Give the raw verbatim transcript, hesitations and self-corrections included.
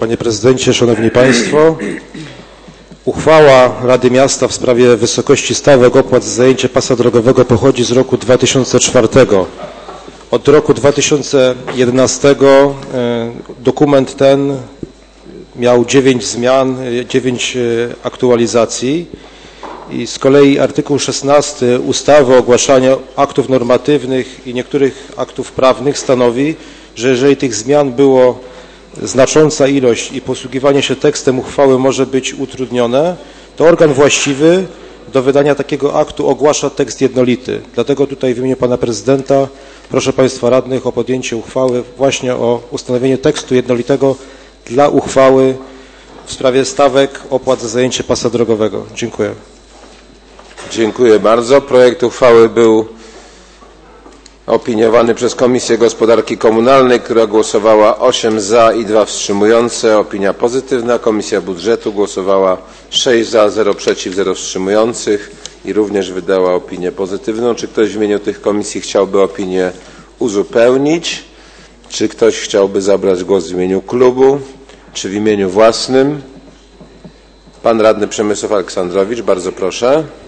Panie Prezydencie, Szanowni Państwo! Uchwała Rady Miasta w sprawie wysokości stawek opłat za zajęcie pasa drogowego pochodzi z roku dwa tysiące czwartego. Od roku dwa tysiące jedenastego dokument ten miał dziewięć zmian, dziewięć aktualizacji i z kolei artykuł szesnasty ustawy o ogłaszaniu aktów normatywnych i niektórych aktów prawnych stanowi, że jeżeli tych zmian było znacząca ilość i posługiwanie się tekstem uchwały może być utrudnione, to organ właściwy do wydania takiego aktu ogłasza tekst jednolity. Dlatego tutaj w imieniu Pana Prezydenta proszę Państwa Radnych o podjęcie uchwały właśnie o ustanowieniu tekstu jednolitego dla uchwały w sprawie stawek opłat za zajęcie pasa drogowego. Dziękuję. Dziękuję bardzo. Projekt uchwały był opiniowany przez Komisję Gospodarki Komunalnej, która głosowała osiem za i dwa wstrzymujące. Opinia pozytywna. Komisja Budżetu głosowała sześć za, zero przeciw, zero wstrzymujących i również wydała opinię pozytywną. Czy ktoś w imieniu tych komisji chciałby opinię uzupełnić? Czy ktoś chciałby zabrać głos w imieniu klubu, czy w imieniu własnym? Pan radny Przemysław Aleksandrowicz, bardzo proszę.